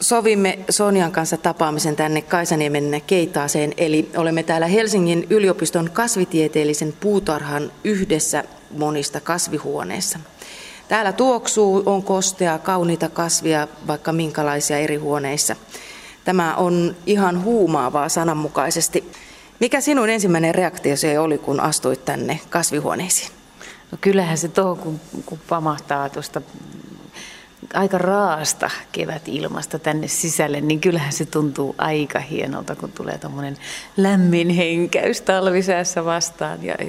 sovimme Sonjan kanssa tapaamisen tänne Kaisaniemen Keitaaseen, eli olemme täällä Helsingin yliopiston kasvitieteellisen puutarhan yhdessä monista kasvihuoneissa. Täällä tuoksuu, on kostea, kauniita kasvia, vaikka minkälaisia eri huoneissa. Tämä on ihan huumaavaa sananmukaisesti. Mikä sinun ensimmäinen reaktio se oli, kun astuit tänne kasvihuoneisiin? No kyllähän se tuohon, kun pamahtaa tuosta aika raasta kevätilmasta tänne sisälle, niin kyllähän se tuntuu aika hienolta, kun tulee tommoinen lämmin henkäys talvisäässä vastaan ja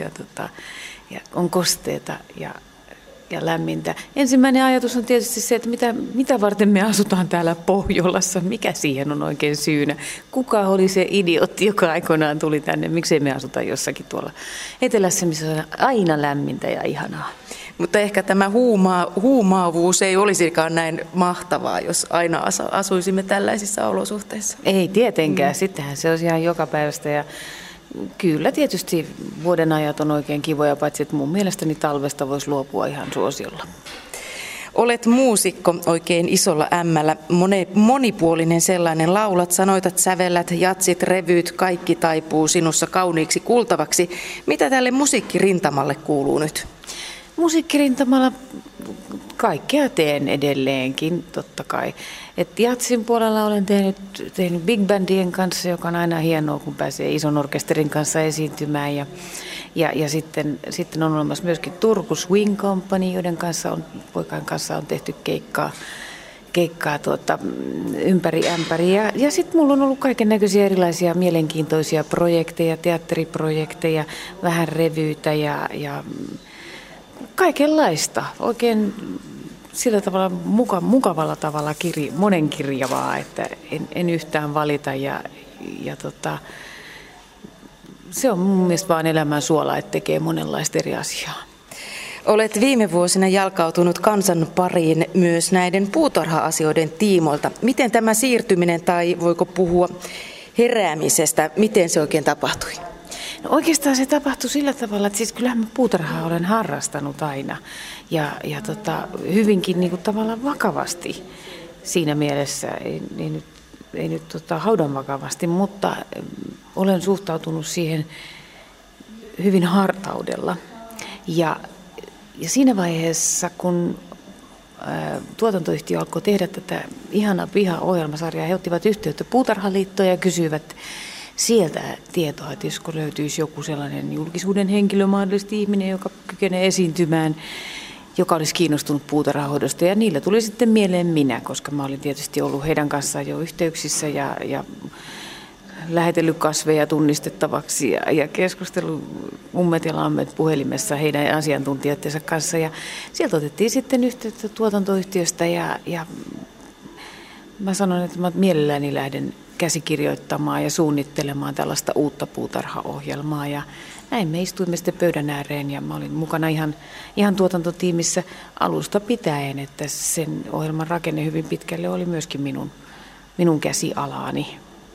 on kosteeta ja lämmintä. Ensimmäinen ajatus on tietysti se, että mitä varten me asutaan täällä Pohjolassa, mikä siihen on oikein syynä. Kuka oli se idiootti, joka aikoinaan tuli tänne, miksei me asuta jossakin tuolla etelässä, missä on aina lämmintä ja ihanaa. Mutta ehkä tämä huumaavuus ei olisikaan näin mahtavaa, jos aina asuisimme tällaisissa olosuhteissa. Ei tietenkään, sittenhän se olisi ihan joka päivästä ja kyllä tietysti vuoden ajat on oikein kivoja, paitsi että mun mielestäni talvesta voisi luopua ihan suosiolla. Olet muusikko oikein isolla ämmällä, monipuolinen sellainen, laulat, sanoitat, sävellät, jatsit, revyt, kaikki taipuu sinussa kauniiksi kuultavaksi. Mitä tälle musiikkirintamalle kuuluu nyt? Musiikkirintamalla kaikkea teen edelleenkin, totta kai. Et jatsin puolella olen tehnyt big bandien kanssa, joka on aina hienoa, kun pääsee ison orkesterin kanssa esiintymään. Ja sitten on olemassa myöskin Turku Swing Company, joiden poikien kanssa on tehty keikkaa ympäri ämpäri. Ja sitten mulla on ollut kaiken näköisiä erilaisia mielenkiintoisia projekteja, teatteriprojekteja, vähän revyitä ja kaikenlaista, oikein sillä tavalla mukavalla tavalla monenkirjavaa, että en yhtään valita ja se on mun mielestä vaan elämän suola, että tekee monenlaista eri asiaa. Olet viime vuosina jalkautunut kansan pariin myös näiden puutarha-asioiden tiimoilta. Miten tämä siirtyminen, tai voiko puhua heräämisestä, miten se oikein tapahtui? No oikeastaan se tapahtui sillä tavalla, että siis kyllähän mä puutarhaa olen harrastanut aina ja hyvinkin niin kuin tavallaan vakavasti siinä mielessä, ei nyt haudan vakavasti, mutta olen suhtautunut siihen hyvin hartaudella. Ja siinä vaiheessa, kun tuotantoyhtiö alkoi tehdä tätä Ihana piha-ohjelmasarjaa, he ottivat yhteyttä Puutarhaliittoon ja kysyivät sieltä tietoa, että josko löytyisi joku sellainen julkisuuden henkilö, mahdollisesti ihminen, joka kykenee esiintymään, joka olisi kiinnostunut puutarhahoidosta. Ja niillä tuli sitten mieleen minä, koska mä olin tietysti ollut heidän kanssaan jo yhteyksissä ja lähetellyt kasveja tunnistettavaksi ja keskustellut ummet ja lammet puhelimessa heidän asiantuntijoittensa kanssa. Ja sieltä otettiin sitten yhteyttä tuotantoyhtiöstä ja mä sanoin, että mä mielelläni lähden käsikirjoittamaan ja suunnittelemaan tällaista uutta puutarhaohjelmaa. Ja näin me istuimme sitten pöydän ääreen ja mä olin mukana ihan tuotantotiimissä alusta pitäen, että sen ohjelman rakenne hyvin pitkälle oli myöskin minun käsialaani.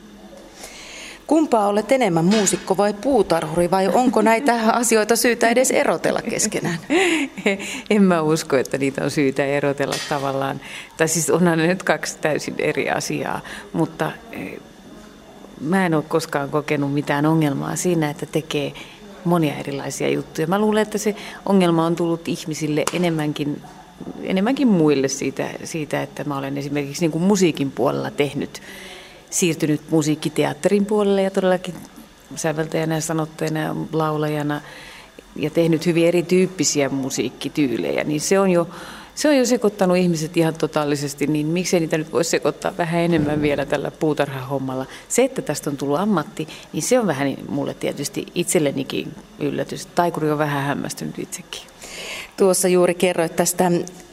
Kumpaa olet enemmän, muusikko vai puutarhuri, vai onko näitä asioita syytä edes erotella keskenään? En mä usko, että niitä on syytä erotella tavallaan. Tai siis onhan ne nyt kaksi täysin eri asiaa, mutta mä en ole koskaan kokenut mitään ongelmaa siinä, että tekee monia erilaisia juttuja. Mä luulen, että se ongelma on tullut ihmisille enemmänkin muille siitä, että mä olen esimerkiksi niin kuin musiikin puolella siirtynyt musiikkiteatterin puolelle ja todellakin säveltäjänä, sanottajana, laulajana ja tehnyt hyvin erityyppisiä musiikkityylejä, niin se on jo sekoittanut ihmiset ihan totaalisesti, niin miksei niitä nyt voisi sekoittaa vähän enemmän vielä tällä puutarhahommalla. Se, että tästä on tullut ammatti, niin se on vähän mulle tietysti itsellenikin yllätys. Taikuri on vähän hämmästynyt itsekin. Tuossa juuri kerroit tästä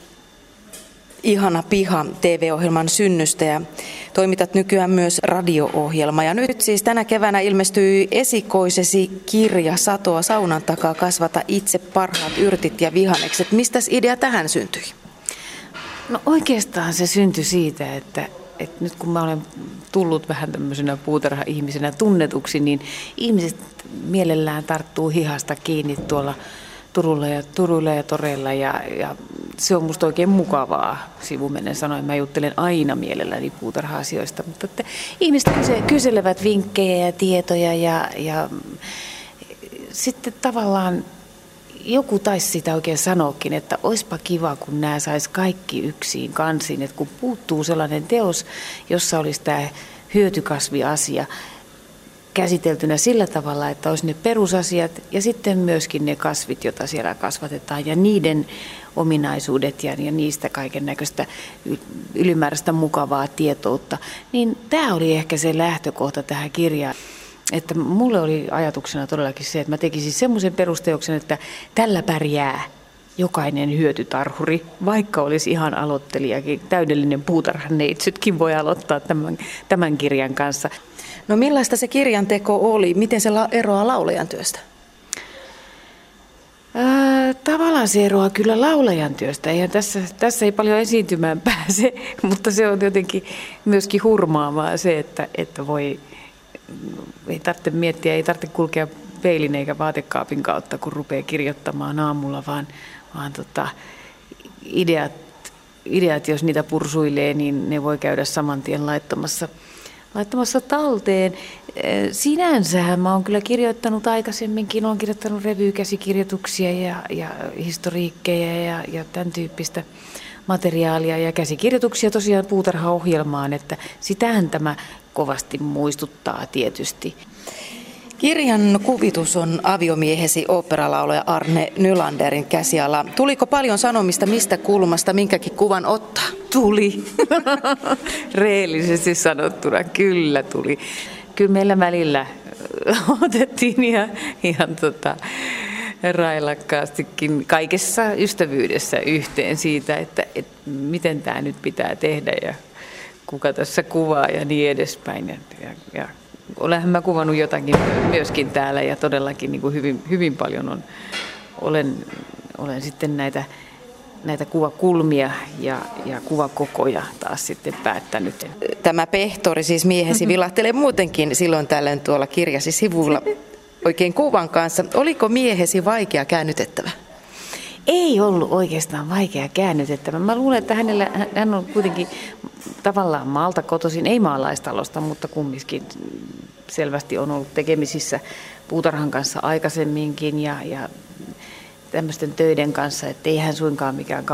Ihana piha TV-ohjelman synnystä ja toimitat nykyään myös radio-ohjelma. Ja nyt siis tänä keväänä ilmestyi esikoisesi kirja Satoa saunan takaa, kasvata itse parhaat yrtit ja vihannekset. Mistäs idea tähän syntyi? No oikeastaan se syntyi siitä, että nyt kun mä olen tullut vähän tämmöisenä puutarha-ihmisenä tunnetuksi, niin ihmiset mielellään tarttuu hihasta kiinni Turuilla ja toreilla ja se on musta oikein mukavaa sivumennen sanoen. Mä juttelen aina mielelläni puutarha-asioista, mutta että ihmiset kyselevät vinkkejä ja tietoja ja sitten tavallaan joku taisi sitä oikein sanoakin, että oispa kiva, kun nämä sais kaikki yksin kansiin, että kun puuttuu sellainen teos, jossa olisi tämä hyötykasviasia käsiteltynä sillä tavalla, että olisi ne perusasiat ja sitten myöskin ne kasvit, joita siellä kasvatetaan ja niiden ominaisuudet ja niistä kaiken näköistä ylimääräistä mukavaa tietoutta, niin tämä oli ehkä se lähtökohta tähän kirjaan. Että mulle oli ajatuksena todellakin se, että mä tekisin semmoisen perusteoksen, että tällä pärjää jokainen hyötytarhuri, vaikka olisi ihan aloittelijakin, täydellinen puutarhaneitsytkin voi aloittaa tämän kirjan kanssa. No millaista se kirjan teko oli? Miten se eroaa laulajan työstä? Tavallaan se eroaa kyllä laulajan työstä. Eihän tässä ei paljon esiintymään pääse, mutta se on jotenkin myöskin hurmaavaa se, että ei tarvitse miettiä, ei tarvitse kulkea peilin eikä vaatekaapin kautta, kun rupeaa kirjoittamaan aamulla, vaan ideat, jos niitä pursuilee, niin ne voi käydä saman tien laittamassa talteen. Sinänsähän mä oon kyllä kirjoittanut aikaisemminkin, olen kirjoittanut revyykäsikirjoituksia ja historiikkeja ja tämän tyyppistä materiaalia ja käsikirjoituksia tosiaan puutarhaohjelmaan, että sitähän tämä kovasti muistuttaa tietysti. Kirjan kuvitus on aviomiehesi oopperalaulaja Arne Nylanderin käsiala. Tuliko paljon sanomista, mistä kulmasta minkäkin kuvan ottaa? Tuli. Reellisesti sanottuna, kyllä tuli. Kyllä meillä välillä otettiin ihan railakkaastikin kaikessa ystävyydessä yhteen siitä, että miten tämä nyt pitää tehdä ja kuka tässä kuvaa ja niin edespäin. Ja olenhan mä kuvannut jotakin myöskin täällä ja todellakin niin kuin hyvin paljon olen sitten näitä kuvakulmia ja kuvakokoja taas sitten päättänyt. Tämä pehtori, siis miehesi, vilahtelee muutenkin silloin tällöin tuolla kirjasi sivulla oikein kuvan kanssa. Oliko miehesi vaikea käännytettävä? Ei ollut oikeastaan vaikea käännytettävä. Mä luulen, että hän on kuitenkin tavallaan maalta kotoisin, ei maalaistalosta, mutta kumminkin selvästi on ollut tekemisissä puutarhan kanssa aikaisemminkin ja tämmöisten töiden kanssa, että ei hän suinkaan mikään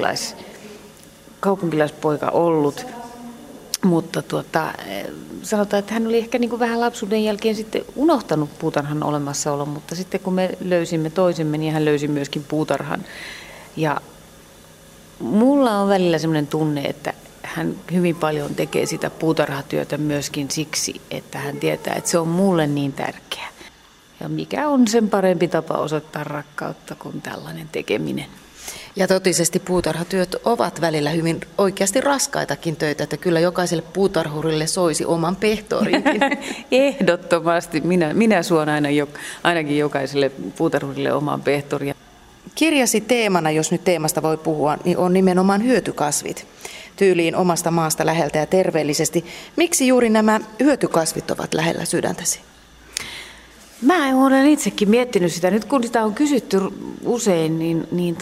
kaupunkilaispoika ollut. Mutta sanotaan, että hän oli ehkä niin kuin vähän lapsuuden jälkeen sitten unohtanut puutarhan olemassaolon, mutta sitten kun me löysimme toisemme, niin hän löysi myöskin puutarhan. Ja mulla on välillä semmoinen tunne, että hän hyvin paljon tekee sitä puutarhatyötä myöskin siksi, että hän tietää, että se on mulle niin tärkeä. Ja mikä on sen parempi tapa osoittaa rakkautta kuin tällainen tekeminen. Ja totisesti puutarhatyöt ovat välillä hyvin oikeasti raskaitakin töitä, että kyllä jokaiselle puutarhurille soisi oman pehtorinkin. Ehdottomasti. Minä suon ainakin jokaiselle puutarhurille oman pehtoria. Kirjasi teemana, jos nyt teemasta voi puhua, niin on nimenomaan hyötykasvit. Tyyliin omasta maasta läheltä ja terveellisesti. Miksi juuri nämä hyötykasvit ovat lähellä sydäntäsi? Mä olen itsekin miettinyt sitä. Nyt kun sitä on kysytty usein, niin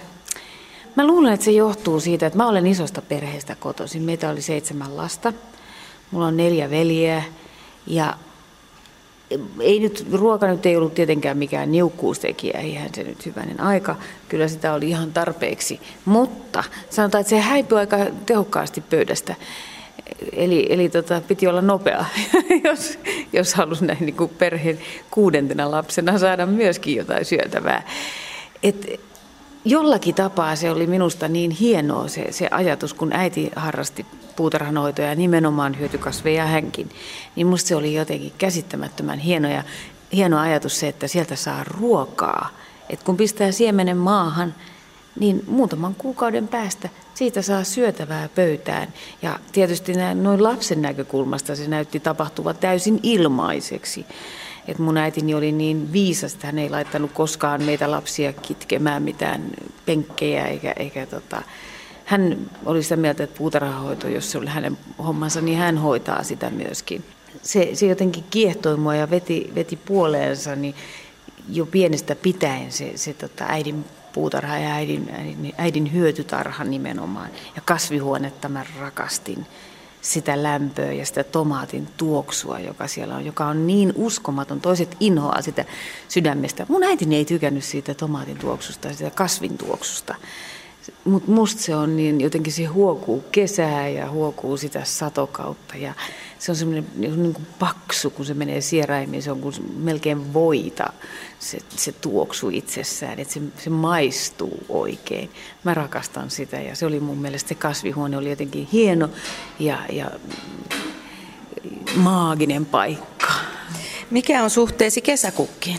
mä luulen, että se johtuu siitä, että mä olen isosta perheestä kotoisin. Meitä oli 7 lasta. Mulla on 4 veljeä ja ruoka nyt ei ollut tietenkään mikään niukkuustekijä, eihän se nyt hyvänen aika. Kyllä sitä oli ihan tarpeeksi, mutta sanotaan, että se häipyi aika tehokkaasti pöydästä. Eli piti olla nopea, jos halusi näin niin kuin perheen 6. lapsena saada myöskin jotain syötävää. Jollakin tapaa se oli minusta niin hienoa se ajatus, kun äiti harrasti puutarhanhoitoa ja nimenomaan hyötykasveja hänkin, niin musta se oli jotenkin käsittämättömän hieno ajatus se, että sieltä saa ruokaa. Et kun pistää siemenen maahan, niin muutaman kuukauden päästä siitä saa syötävää pöytään. Ja tietysti noin lapsen näkökulmasta se näytti tapahtuvan täysin ilmaiseksi. Et mun äitini oli niin viisas, että hän ei laittanut koskaan meitä lapsia kitkemään mitään penkkejä eikä hän oli sitä mieltä, että puutarhahoito, jos se oli hänen hommansa, niin hän hoitaa sitä myöskin. Se jotenkin kiehtoi mua ja veti puoleensa, niin jo pienestä pitäen se äidin puutarha ja äidin hyötytarha nimenomaan. Ja kasvihuonetta mä rakastin. Sitä lämpöä ja sitä tomaatin tuoksua, joka siellä on, joka on niin uskomaton. Toiset inhoaa sitä sydämestä. Mun äitini ei tykännyt siitä tomaatin tuoksusta ja sitä kasvin tuoksusta. Mutta musta se on niin, jotenkin se huokuu kesää ja huokuu sitä satokautta. Ja se on semmoinen niin kuin paksu, kun se menee sieraimiin. Se on kuin melkein voita, se tuoksu itsessään. Että se maistuu oikein. Mä rakastan sitä ja se oli mun mielestä, se kasvihuone oli jotenkin hieno ja maaginen paikka. Mikä on suhteesi kesäkukkiin?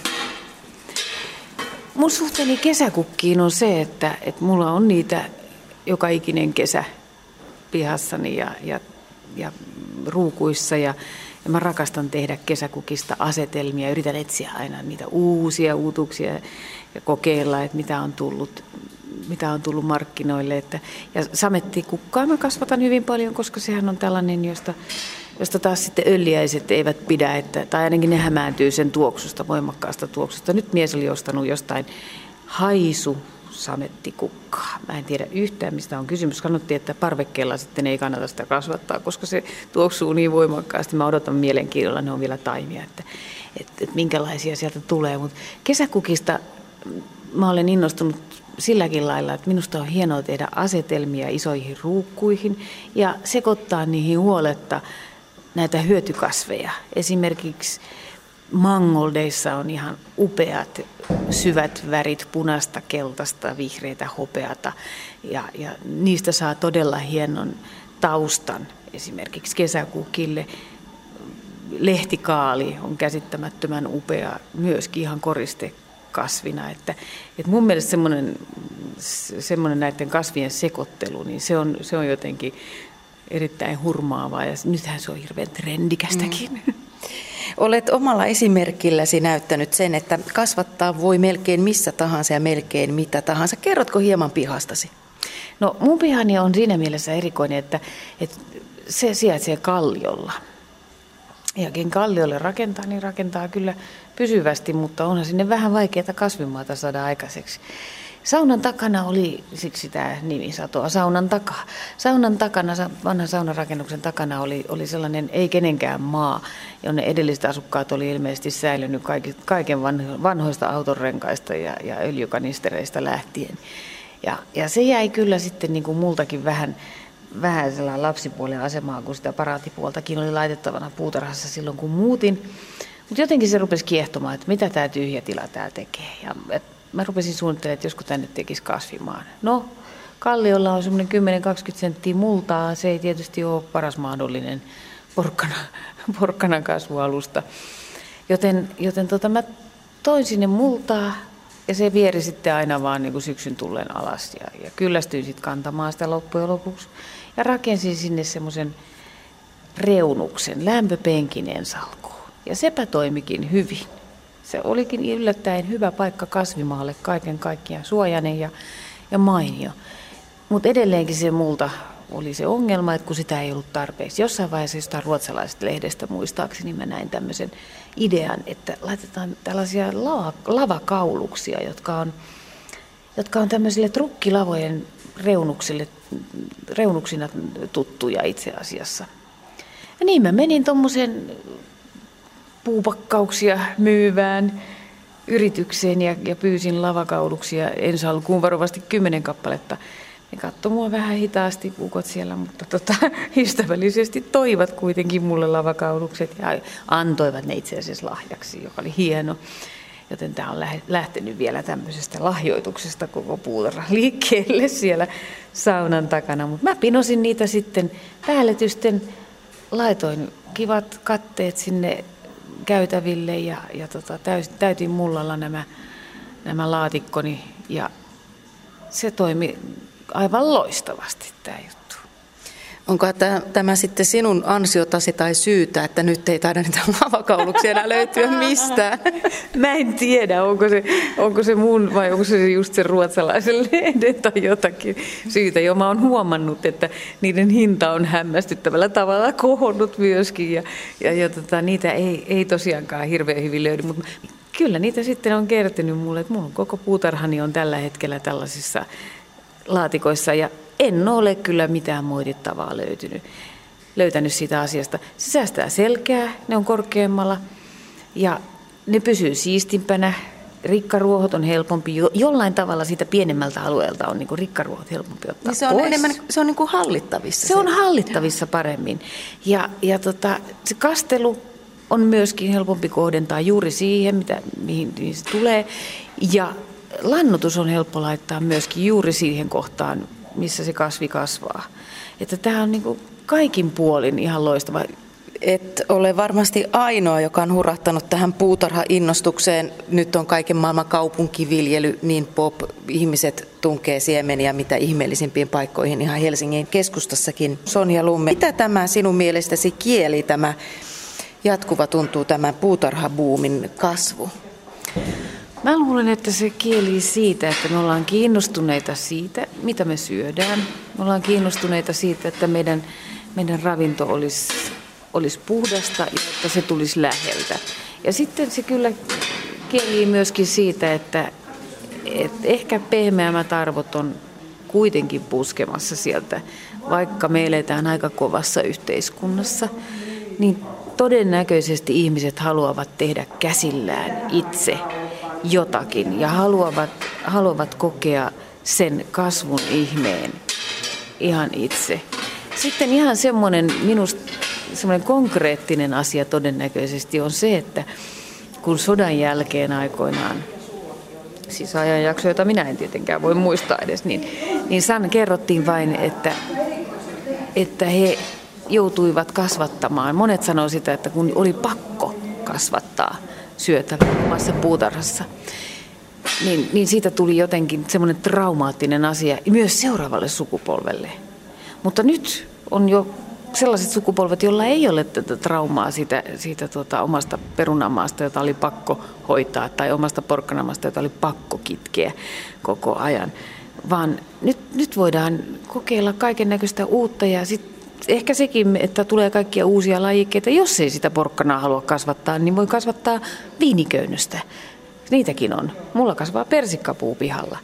Mun suhteeni kesäkukkiin on se, että mulla on niitä joka ikinen kesä pihassani ja ruukuissa ja mä rakastan tehdä kesäkukista asetelmia. Yritän etsiä aina niitä uusia uutuksia ja kokeilla, että mitä on tullut markkinoille. Ja samettikukkaa mä kasvatan hyvin paljon, koska sehän on tällainen, josta taas sitten öljäiset eivät pidä, tai ainakin ne hämääntyy sen tuoksusta, voimakkaasta tuoksusta. Nyt mies oli ostanut jostain samettikukkaa. Mä en tiedä yhtään, mistä on kysymys. Sanottiin, että parvekkeella sitten ei kannata sitä kasvattaa, koska se tuoksuu niin voimakkaasti. Mä odotan mielenkiinnolla, ne on vielä taimia, että minkälaisia sieltä tulee. Mutta kesäkukista mä olen innostunut silläkin lailla, että minusta on hienoa tehdä asetelmia isoihin ruukkuihin ja sekoittaa niihin huoletta näitä hyötykasveja. Esimerkiksi mangoldeissa on ihan upeat syvät värit, punaista, keltaista, vihreitä, hopeata ja niistä saa todella hienon taustan esimerkiksi kesäkukille. Lehtikaali on käsittämättömän upea, myöskin ihan koristekasvina. Että mun mielestä semmoinen näiden kasvien sekoittelu, niin se on jotenkin erittäin hurmaavaa ja nythän se on hirveän trendikästäkin. Olet omalla esimerkilläsi näyttänyt sen, että kasvattaa voi melkein missä tahansa ja melkein mitä tahansa. Kerrotko hieman pihastasi? No mun pihani on siinä mielessä erikoinen, että se sijaitsee kalliolla. Ja ken kalliolle rakentaa, niin rakentaa kyllä pysyvästi, mutta onhan sinne vähän vaikeaa kasvimaata saada aikaiseksi. Saunan takana oli, siksi tämä nimi satoa, saunan takaa. Saunan takana, vanhan saunarakennuksen takana oli sellainen ei kenenkään maa, jonne edelliset asukkaat oli ilmeisesti säilynyt kaiken vanhoista autonrenkaista ja öljykanistereista lähtien. Ja se jäi kyllä sitten niin kuin multakin vähän sellainen lapsipuolen asemaa, kun sitä paraatipuoltakin oli laitettavana puutarhassa silloin, kun muutin. Mutta jotenkin se rupesi kiehtomaan, että mitä tämä tyhjä tila täällä tekee. Ja mä rupesin suunnittelemaan, että joskus tänne tekisi kasvimaan. No, kalliolla on semmoinen 10-20 senttiä multaa. Se ei tietysti ole paras mahdollinen porkkanan kasvualusta. Joten mä toin sinne multaa ja se vieri sitten aina vaan niin kuin syksyn tulleen alas. Ja kyllästyin sitten kantamaan sitä loppujen lopuksi. Ja rakensin sinne semmoisen reunuksen, lämpöpenkineen salkuun. Ja sepä toimikin hyvin. Se olikin yllättäen hyvä paikka kasvimaalle, kaiken kaikkiaan suojainen ja mainio. Mutta edelleenkin se multa oli se ongelma, että kun sitä ei ollut tarpeeksi. Jossain vaiheessa jostain ruotsalaisesta lehdestä muistaakseni mä näin tämmöisen idean, että laitetaan tällaisia lavakauluksia, jotka on tämmöisille trukkilavojen reunuksina tuttuja itse asiassa. Ja niin mä menin tommosen puupakkauksia myyvään yritykseen ja pyysin lavakauluksia ensi alkuun varovasti 10 kappaletta. Ne katsoi mua vähän hitaasti ukot siellä, mutta ystävällisesti toivat kuitenkin mulle lavakaulukset ja antoivat ne itse asiassa lahjaksi, joka oli hieno. Joten tämä on lähtenyt vielä tämmöisestä lahjoituksesta koko puutarha liikkeelle siellä saunan takana. Mutta mä pinosin niitä sitten päälletysten, laitoin kivat katteet sinne käytäville ja täytin mullalla nämä laatikkoni ja se toimi aivan loistavasti tämä juttu. Onko tämä sitten sinun ansiotasi tai syytä, että nyt ei taida niitä lavakauluksia enää löytyä mistään? Mä en tiedä, onko se mun vai onko se just se ruotsalaisen lehden tai jotakin syytä. Jo mä oon huomannut, että niiden hinta on hämmästyttävällä tavalla kohonnut myöskin ja niitä ei tosiaankaan hirveän hyvin löydy. Mutta Kyllä niitä sitten on kertynyt mulle, että mulla on koko puutarhani on tällä hetkellä tällaisissa laatikoissa ja en ole kyllä mitään moitittavaa löytänyt siitä asiasta. Se säästää selkää, ne on korkeammalla ja ne pysyy siistimpänä. Rikkaruohot on helpompi, jollain tavalla siitä pienemmältä alueelta on niin rikkaruohot helpompi ottaa niin se on pois. se on niin kuin hallittavissa. Se on hallittavissa paremmin ja se kastelu on myöskin helpompi kohdentaa juuri siihen, mihin se tulee. Ja lannoitus on helppo laittaa myöskin juuri siihen kohtaan, missä se kasvi kasvaa. Että tämä on niin kuin kaikin puolin ihan loistava. Et ole varmasti ainoa, joka on hurahtanut tähän puutarha-innostukseen. Nyt on kaiken maailman kaupunkiviljely, niin pop. Ihmiset tunkee siemeniä mitä ihmeellisimpiin paikkoihin ihan Helsingin keskustassakin. Sonja Lumme, mitä tämä sinun mielestäsi kieli, tämä jatkuva tuntuu tämän puutarhabuumin kasvu? Mä luulen, että se kieli siitä, että me ollaan kiinnostuneita siitä, mitä me syödään. Me ollaan kiinnostuneita siitä, että meidän ravinto olisi puhdasta ja että se tulisi läheltä. Ja sitten se kyllä kieli myöskin siitä, että ehkä pehmeämmät arvot on kuitenkin puskemassa sieltä, vaikka me eletään aika kovassa yhteiskunnassa, niin todennäköisesti ihmiset haluavat tehdä käsillään itse jotakin ja haluavat kokea sen kasvun ihmeen ihan itse. Sitten ihan semmoinen konkreettinen asia todennäköisesti on se, että kun sodan jälkeen aikoinaan, siis ajanjakso, jota minä en tietenkään voi muistaa edes, niin kerrottiin vain, että he joutuivat kasvattamaan. Monet sanoo sitä, että kun oli pakko kasvattaa syötävää omassa puutarhassa, niin siitä tuli jotenkin semmoinen traumaattinen asia myös seuraavalle sukupolvelle. Mutta nyt on jo sellaiset sukupolvet, joilla ei ole tätä traumaa siitä omasta perunamaasta, jota oli pakko hoitaa, tai omasta porkkanamaasta, jota oli pakko kitkeä koko ajan. Vaan nyt voidaan kokeilla kaiken näköistä uutta ja sitten ehkä sekin, että tulee kaikkia uusia lajikkeita. Jos ei sitä porkkanaa halua kasvattaa, niin voi kasvattaa viiniköynnöstä. Niitäkin on. Mulla kasvaa persikkapuu pihalla.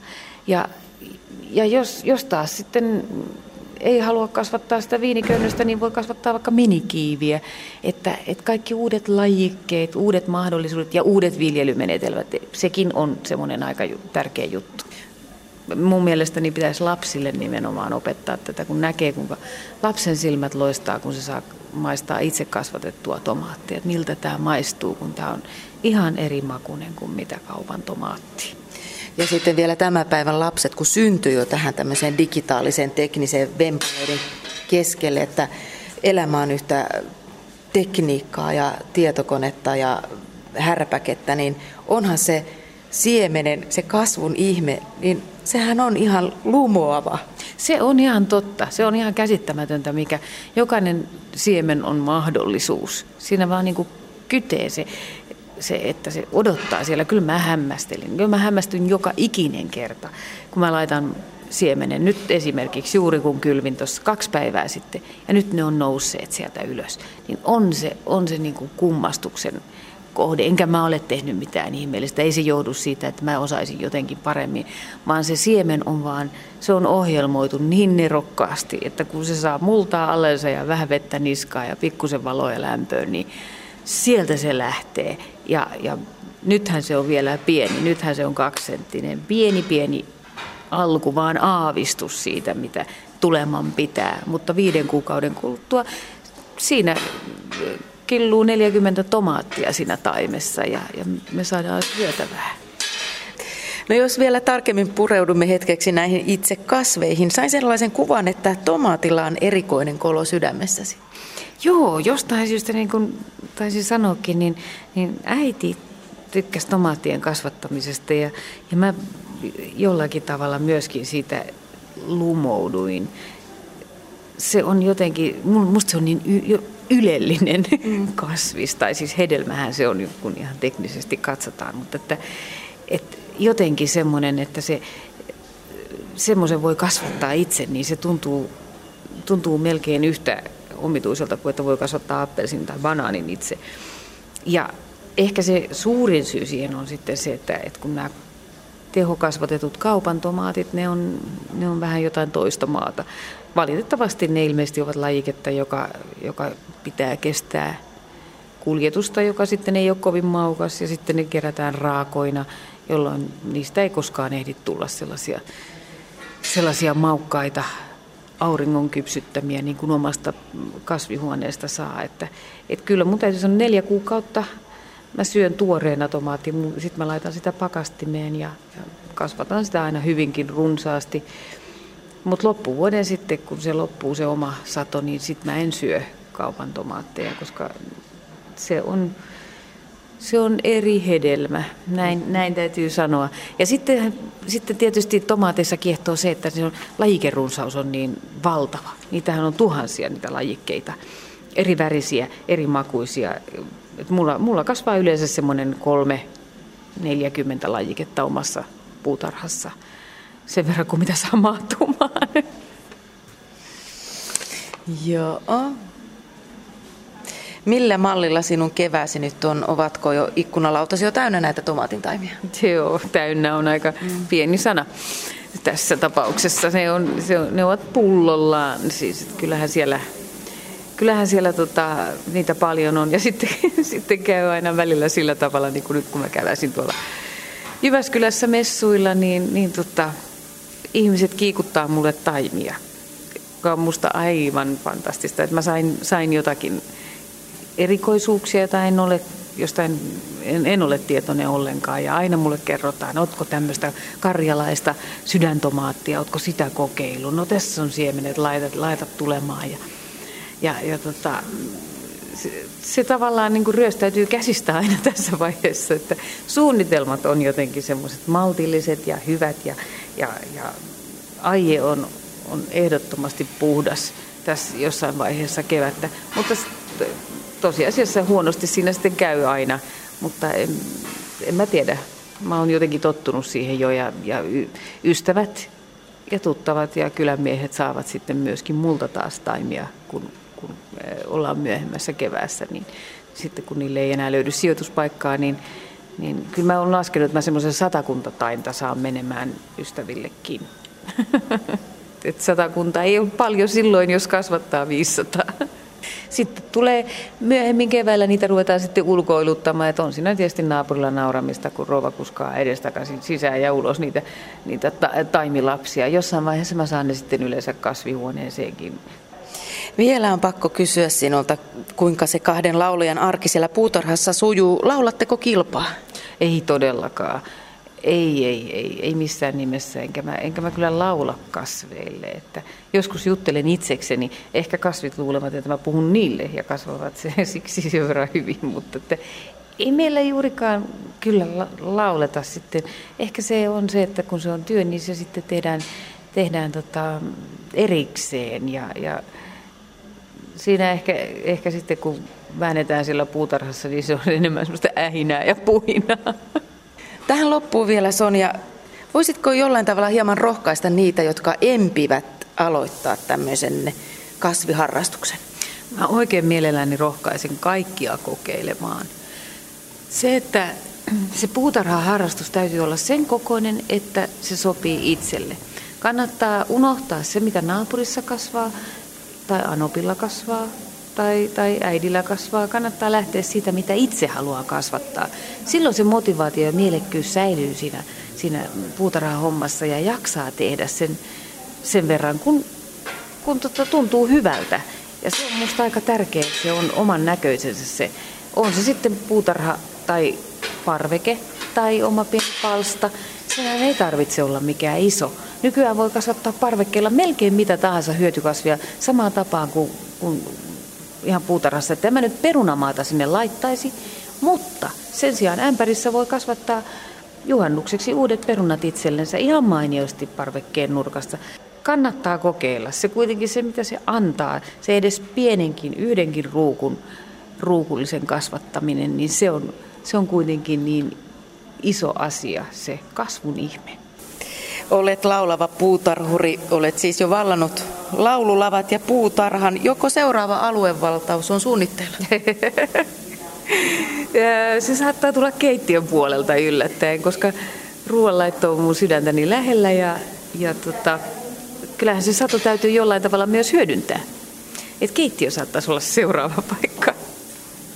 Ja jos taas sitten ei halua kasvattaa sitä viiniköynnöstä, niin voi kasvattaa vaikka minikiiviä. Että kaikki uudet lajikkeet, uudet mahdollisuudet ja uudet viljelymenetelmät, sekin on semmoinen aika tärkeä juttu. Mun mielestäni pitäisi lapsille nimenomaan opettaa tätä, kun näkee, kuinka lapsen silmät loistaa, kun se saa maistaa itse kasvatettua tomaattia. Että miltä tämä maistuu, kun tämä on ihan eri makuinen kuin mitä kaupan tomaatti. Ja sitten vielä tämän päivän lapset, kun syntyy jo tähän tämmöiseen digitaaliseen tekniseen vempaleiden keskelle, että elämä on yhtä tekniikkaa ja tietokonetta ja härpäkettä, niin onhan se siemenen, se kasvun ihme, niin sehän on ihan lumoava. Se on ihan totta. Se on ihan käsittämätöntä, mikä jokainen siemen on mahdollisuus. Siinä vaan niin kuin kytee se, että se odottaa siellä. Kyllä mä hämmästelin. Kyllä mä hämmästyn joka ikinen kerta, kun mä laitan siemenen. Nyt esimerkiksi juuri kun kylvin tuossa 2 päivää sitten, ja nyt ne on nousseet sieltä ylös, niin on se niin kuin kummastuksen kohde. Enkä mä ole tehnyt mitään ihmeellistä. Ei se johdu siitä, että mä osaisin jotenkin paremmin, vaan se siemen on vaan, se on ohjelmoitu niin nerokkaasti, että kun se saa multaa allensa ja vähän vettä niskaa ja pikkusen valoa ja lämpöä, niin sieltä se lähtee. Ja nythän se on vielä pieni, nythän se on 2-senttinen, pieni alku, vaan aavistus siitä, mitä tuleman pitää. Mutta 5 kuukauden kuluttua siinä killuu 40 tomaattia siinä taimessa ja me saadaan syötävää. No jos vielä tarkemmin pureudumme hetkeksi näihin itse kasveihin, sain sellaisen kuvan, että tomaatilla on erikoinen kolo sydämessäsi. Joo, jostain syystä niin kuin taisin sanoakin, niin äiti tykkäsi tomaattien kasvattamisesta ja mä jollakin tavalla myöskin siitä lumouduin. Se on jotenkin, musta se on niin ylellinen kasvis, tai siis hedelmähän se on, kun ihan teknisesti katsotaan, mutta että jotenkin semmoinen, että semmoisen voi kasvattaa itse, niin se tuntuu melkein yhtä omituiselta kuin että voi kasvattaa appelsin tai banaanin itse. Ja ehkä se suurin syy siihen on sitten se, että kun nämä tehokasvatetut kaupan tomaatit, ne on vähän jotain toista maata. Valitettavasti ne ilmeisesti ovat lajiketta, joka pitää kestää kuljetusta, joka sitten ei ole kovin maukas, ja sitten ne kerätään raakoina, jolloin niistä ei koskaan ehdi tulla sellaisia maukkaita auringon kypsyttämiä, niin kuin omasta kasvihuoneesta saa. Että kyllä mun täytyy sanoa 4 kuukautta mä syön tuoreena tomaatin, sitten mä laitan sitä pakastimeen ja kasvatan sitä aina hyvinkin runsaasti. Mutta loppuvuoden sitten, kun se loppuu se oma sato, niin sitten mä en syö kaupan tomaatteja, koska se on eri hedelmä, näin täytyy sanoa. Ja sitten tietysti tomaateissa kiehtoo se, että se lajikerunsaus on niin valtava. Niitähän on tuhansia niitä lajikkeita, eri värisiä, eri makuisia. Et mulla kasvaa yleensä semmoinen 30-40 lajiketta omassa puutarhassa. Sen verran kuin mitä saa mahtumaan. Joo. Millä mallilla sinun kevääsi nyt on? Ovatko jo ikkunalautasi jo täynnä näitä tomaatintaimia? Joo, täynnä on aika pieni sana tässä tapauksessa. Ne ovat pullollaan. Siis, kyllähän siellä niitä paljon on. Ja sitten käy aina välillä sillä tavalla, niin kuin nyt kun mä käväsin tuolla Jyväskylässä messuilla, niin ihmiset kiikuttaa mulle taimia, joka on musta aivan fantastista. Että mä sain jotakin erikoisuuksia, josta en ole tietoinen ollenkaan. Ja aina mulle kerrotaan, ootko tämmöistä karjalaista sydäntomaattia, ootko sitä kokeillut? No tässä on siemenet, laita tulemaan. Se tavallaan niin kuin ryöstäytyy käsistä aina tässä vaiheessa, että suunnitelmat on jotenkin semmoiset maltilliset ja hyvät ja aie on ehdottomasti puhdas tässä jossain vaiheessa kevättä, mutta tosiasiassa huonosti siinä sitten käy aina, mutta en mä tiedä. Mä oon jotenkin tottunut siihen jo ja ystävät ja tuttavat ja kylänmiehet saavat sitten myöskin multa taas taimia, kun ollaan myöhemmässä keväässä, niin sitten kun niille ei enää löydy sijoituspaikkaa, niin kyllä mä oon laskenut, että mä semmoisen 100 tainta saan menemään ystävillekin. Et 100 ei ole paljon silloin, jos kasvattaa 500. Sitten tulee myöhemmin keväällä, niitä ruvetaan sitten ulkoiluttamaan, että on siinä tietysti naapurilla nauramista, kun rouva kuskaa edestakaisin sisään ja ulos niitä taimilapsia. Jossain vaiheessa mä saan ne sitten yleensä kasvihuoneeseenkin. Vielä on pakko kysyä sinulta, kuinka se 2 laulajan arki siellä puutarhassa sujuu. Laulatteko kilpaa? Ei todellakaan. Ei missään nimessä, enkä mä kyllä laula kasveille. Että joskus juttelen itsekseni, ehkä kasvit luulevat, että mä puhun niille ja kasvavat siksi sen verran hyvin, mutta että ei meillä juurikaan kyllä lauleta sitten. Ehkä se on se, että kun se on työ, niin se sitten tehdään erikseen ja siinä ehkä sitten kun väännetään siellä puutarhassa, niin se on enemmän semmoista ähinää ja puhinaa. Tähän loppuu vielä, Sonja. Voisitko jollain tavalla hieman rohkaista niitä, jotka empivät aloittaa tämmöisen kasviharrastuksen? Mä oikein mielelläni rohkaisen kaikkia kokeilemaan. Se, että se puutarhaharrastus täytyy olla sen kokoinen, että se sopii itselle. Kannattaa unohtaa se, mitä naapurissa kasvaa tai anopilla kasvaa tai äidillä kasvaa. Kannattaa lähteä siitä, mitä itse haluaa kasvattaa. Silloin se motivaatio ja mielekkyys säilyy siinä puutarhahommassa ja jaksaa tehdä sen verran, kun tuntuu hyvältä. Ja se on musta aika tärkeää, että se on oman näköisensä se. On se sitten puutarha tai parveke tai oma pieni palsta. Senhän ei tarvitse olla mikään iso. Nykyään voi kasvattaa parvekkeella melkein mitä tahansa hyötykasvia samaan tapaan kuin ihan puutarhassa. Että en mä nyt perunamaata sinne laittaisi, mutta sen sijaan ämpärissä voi kasvattaa juhannukseksi uudet perunat itsellensä ihan mainiosti parvekkeen nurkasta. Kannattaa kokeilla. Se kuitenkin se, mitä se antaa, se edes pienenkin, yhdenkin ruukullisen kasvattaminen, niin se on kuitenkin niin iso asia, se kasvun ihme. Olet laulava puutarhuri, olet siis jo vallannut laululavat ja puutarhan. Joko seuraava aluevaltaus on suunnitteilla? Se saattaa tulla keittiön puolelta yllättäen, koska ruoanlaitto on mun sydäntäni lähellä ja kyllähän se sato täytyy jollain tavalla myös hyödyntää. Et keittiö saattaisi olla seuraava paikka.